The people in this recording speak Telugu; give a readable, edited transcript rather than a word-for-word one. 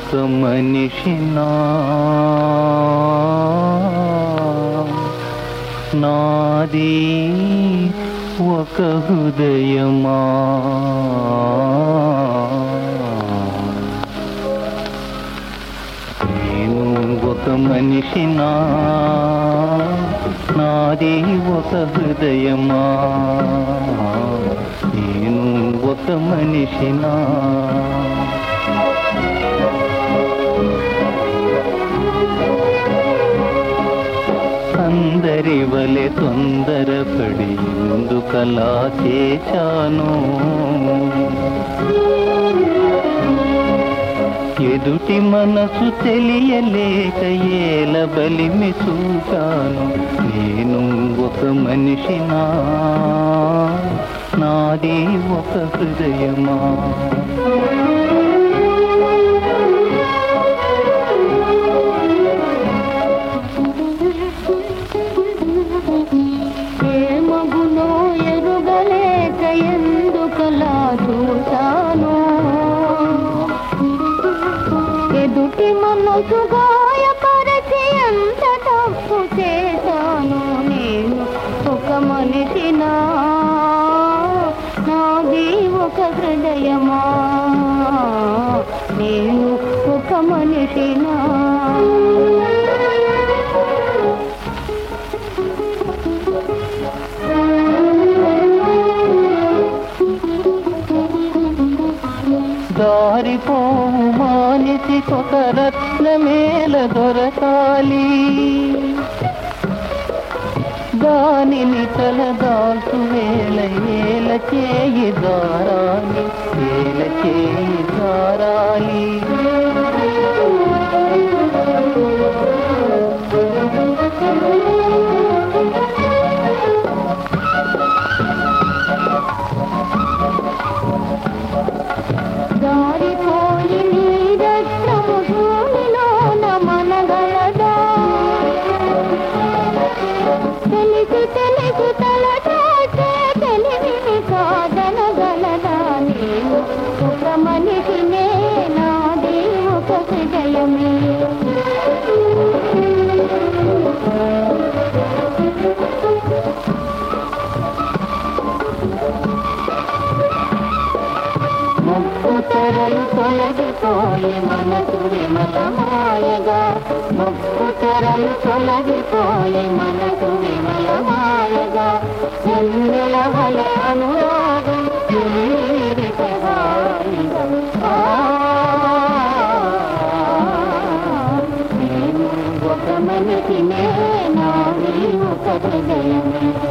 ఒక మనిషినా నాది ఒక హృదయమా నేను ఒక మనిషినా నాది ఒక హృదయమా నేను ఒక మనిషినా అందరి వలె తొందరపడి ఎందుకలా చేశాను ఎదుటి మనసు తెలియలేక ఏల బలిమి చూశాను నేను ఒక మనిషినా నాది ఒక హృదయమా ఏమగునో ఎరుగలేక ఎందుకలా చూశాను ఎదుటి మనసు గాయపరచి ఎంత తప్పు చేశాను నేను ఒక మనిషినా నాది ఒక హృదయమా నేను ఒక మనిషినా దారిపోవు మానిసికొక రత్నమేల దొరకాలి దానిని తలదాల్చు వేళ ఏల చేయి దారాలి ఏల చేయి దారాలి దారిపోయి నీ రత్నము భూమిలోన మనగలదా తెలిసి తెలిసి తలదాచే తెలివిని కాదనగలదా నేను ఒక మనిషినే నాది ఒక హృదయమే ముక్కు తెరలు తొలగిపోయి మనసు విమలమాయగా ముక్కు తెరలు తొలగిపోయి మనసు విమలమాయగా ఎన్నెల వలె అనురాగం నేను ఒక మనిషినే నాది ఒక హృదయమే